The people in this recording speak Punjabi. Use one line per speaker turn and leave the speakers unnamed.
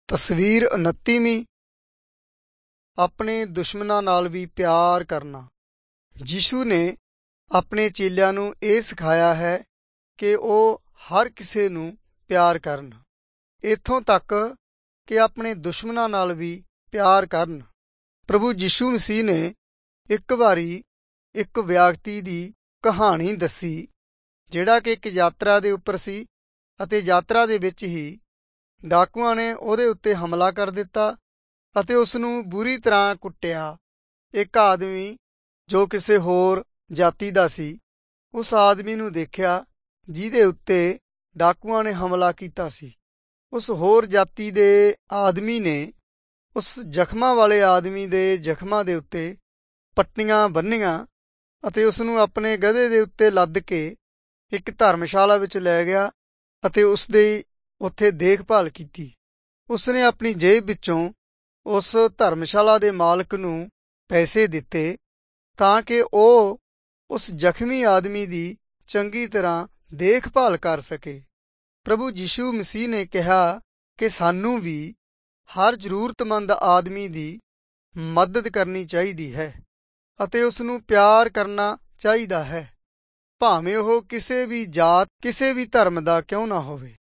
ਤਸਵੀਰ 29ਵੀਂ। ਆਪਣੇ ਦੁਸ਼ਮਣਾਂ ਨਾਲ ਵੀ ਪਿਆਰ ਕਰਨਾ। ਯਿਸੂ ਨੇ ਆਪਣੇ ਚੇਲਿਆਂ ਨੂੰ ਇਹ ਸਿਖਾਇਆ ਹੈ ਕਿ ਉਹ ਹਰ ਕਿਸੇ ਨੂੰ ਪਿਆਰ ਕਰਨ, ਇੱਥੋਂ ਤੱਕ ਕਿ ਆਪਣੇ ਦੁਸ਼ਮਣਾਂ ਨਾਲ ਵੀ ਪਿਆਰ ਕਰਨ। ਪ੍ਰਭੂ ਯਿਸੂ ਮਸੀਹ ਨੇ ਇੱਕ ਵਾਰੀ ਇੱਕ ਵਿਅਕਤੀ ਦੀ ਕਹਾਣੀ ਦੱਸੀ ਜਿਹੜਾ ਕਿ ਇੱਕ ਯਾਤਰਾ ਦੇ ਉੱਪਰ ਸੀ ਅਤੇ ਯਾਤਰਾ ਦੇ ਵਿੱਚ ਹੀ ਡਾਕੂਆਂ ਨੇ ਉਹਦੇ ਉੱਤੇ ਹਮਲਾ ਕਰ ਦਿੱਤਾ ਅਤੇ ਉਸ ਨੂੰ ਬੁਰੀ ਤਰ੍ਹਾਂ ਕੁੱਟਿਆ। ਇੱਕ ਆਦਮੀ ਜੋ ਕਿਸੇ ਹੋਰ ਜਾਤੀ ਦਾ ਸੀ ਉਸ ਆਦਮੀ ਨੂੰ ਦੇਖਿਆ ਜਿਹਦੇ ਉੱਤੇ ਡਾਕੂਆਂ ਨੇ ਹਮਲਾ ਕੀਤਾ ਸੀ। ਉਸ ਹੋਰ ਜਾਤੀ ਦੇ ਆਦਮੀ ਨੇ ਉਸ ਜ਼ਖਮਾਂ ਵਾਲੇ ਆਦਮੀ ਦੇ ਜ਼ਖਮਾਂ ਦੇ ਉੱਤੇ ਪੱਟੀਆਂ ਬੰਨ੍ਹੀਆਂ ਅਤੇ ਉਸ ਨੂੰ ਆਪਣੇ ਗਧੇ ਦੇ ਉੱਤੇ ਲੱਦ ਕੇ ਇੱਕ ਧਰਮਸ਼ਾਲਾ ਵਿੱਚ ਲੈ ਗਿਆ ਅਤੇ ਉਸ ਦੀ ਉੱਥੇ ਦੇਖਭਾਲ ਕੀਤੀ। ਉਸਨੇ ਆਪਣੀ ਜੇਬ ਵਿੱਚੋਂ ਉਸ ਧਰਮਸ਼ਾਲਾ ਦੇ ਮਾਲਕ ਨੂੰ ਪੈਸੇ ਦਿੱਤੇ ਤਾਂ ਕਿ ਉਹ ਉਸ ਜ਼ਖਮੀ ਆਦਮੀ ਦੀ ਚੰਗੀ ਤਰ੍ਹਾਂ ਦੇਖਭਾਲ ਕਰ ਸਕੇ। ਪ੍ਰਭੂ ਯਿਸੂ ਮਸੀਹ ਨੇ ਕਿਹਾ ਕਿ ਸਾਨੂੰ ਵੀ ਹਰ ਜ਼ਰੂਰਤਮੰਦ ਆਦਮੀ ਦੀ ਮਦਦ ਕਰਨੀ ਚਾਹੀਦੀ ਹੈ ਅਤੇ ਉਸ ਨੂੰ ਪਿਆਰ ਕਰਨਾ ਚਾਹੀਦਾ ਹੈ, ਭਾਵੇਂ ਉਹ ਕਿਸੇ ਵੀ ਜਾਤ ਕਿਸੇ ਵੀ ਧਰਮ ਦਾ ਕਿਉਂ ਨਾ ਹੋਵੇ।